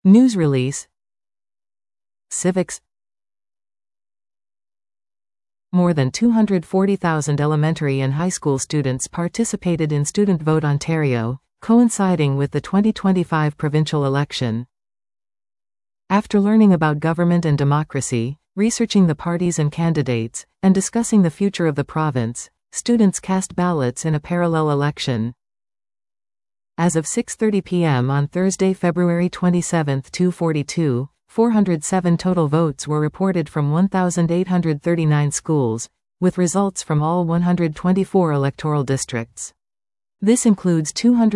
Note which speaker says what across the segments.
Speaker 1: News release. Civics. More than 240,000 elementary and high school students participated in Student Vote Ontario, coinciding with the 2025 provincial election. After learning about government and democracy, researching the parties and candidates, and discussing the future of the province, students cast ballots in a parallel election. As of 6:30 p.m. on Thursday, February 27, 2042, 407 total votes were reported from 1,839 schools, with results from all 124 electoral districts. This includes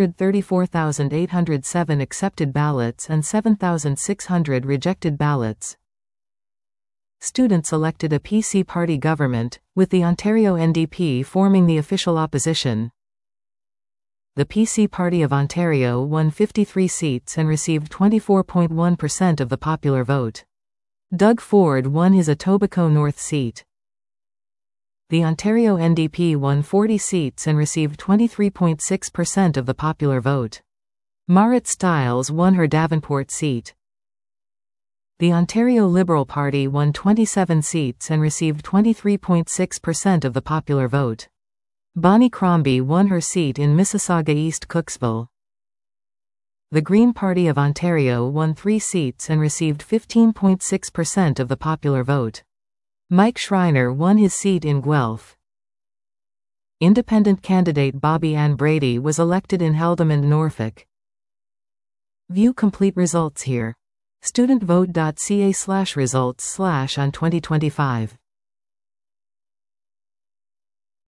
Speaker 1: 234,807 accepted ballots and 7,600 rejected ballots. Students elected a PC party government, with the Ontario NDP forming the official opposition. The PC Party of Ontario won 53 seats and received 24.1% of the popular vote. Doug Ford won his Etobicoke North seat. The Ontario NDP won 40 seats and received 23.6% of the popular vote. Marit Stiles won her Davenport seat. The Ontario Liberal Party won 27 seats and received 23.6% of the popular vote. Bonnie Crombie won her seat in Mississauga East Cooksville. The Green Party of Ontario won 3 seats and received 15.6% of the popular vote. Mike Schreiner won his seat in Guelph. Independent candidate Bobby Ann Brady was elected in Haldimand, Norfolk. View complete results here. studentvote.ca/results/on2025